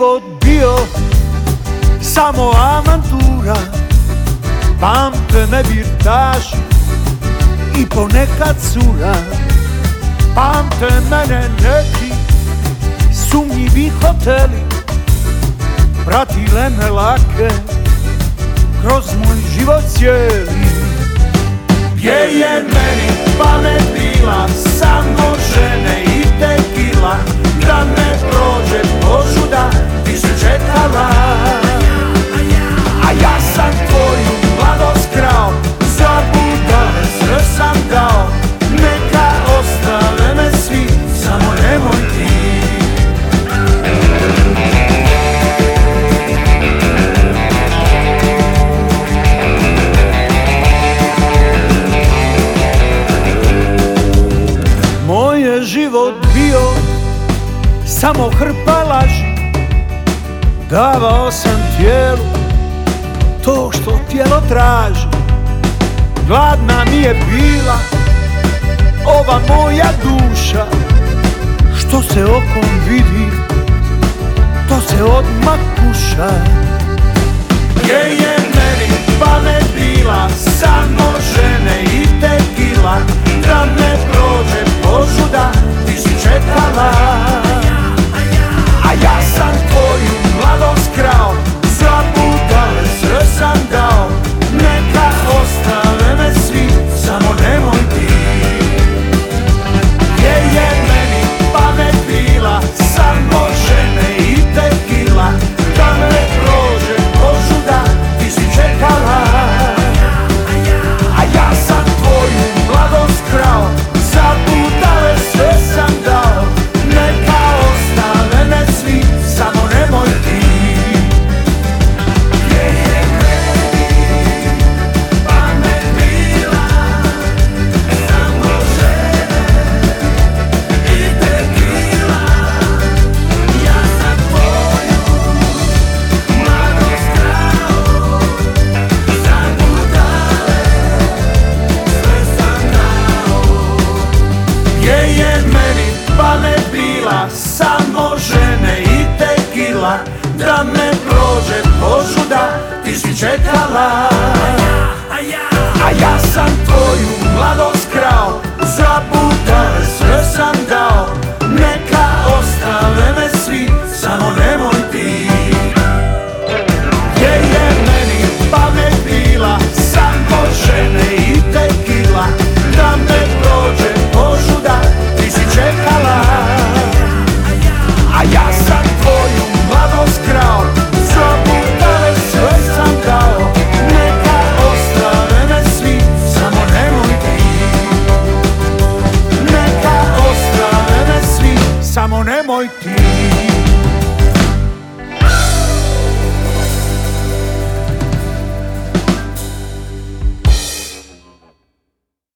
život bio samo avantura. Pamte me birtaši i ponekad cura. Pamte mene neki sumnjivi hoteli, pratile me lake kroz moj život cijeli. Gdje je meni pamet bila, samo žene i tekila, da ne prođe požuda, ti si čekala. A ja sam tvoju mladost krao, za budale sve sam dao. Neka ostave me svi, samo nemoj ti. Moj je život bio samo hrpa laži, davao sam tijelu to što tijelo traži. Gladna mi je bila ova moja duša, što se okom vidi, to se odmah kuša. Gdje je meni pamet bila, samo žene i tekila, da ne prođe požuda, ti si čekala. A ja sam tvoju mladost krao, za budale sve sam dao. Neka ostave me svi, samo nemoj ti. Gdje je meni pamet bila, samo žene i tekila, da ne prođe požuda, ti si čekala. A ja sam tvoju mladost krao, za budale sve sam dao. Neka ostave me svi, samo nemoj ti. Gdje je meni pamet bila, samo žene i tekila, ja sam tvoju mladost krao, za budale sve sam dao. Gdje je meni pamet bila, samo žene i tekila, da ne prođe požuda, ti si čekala.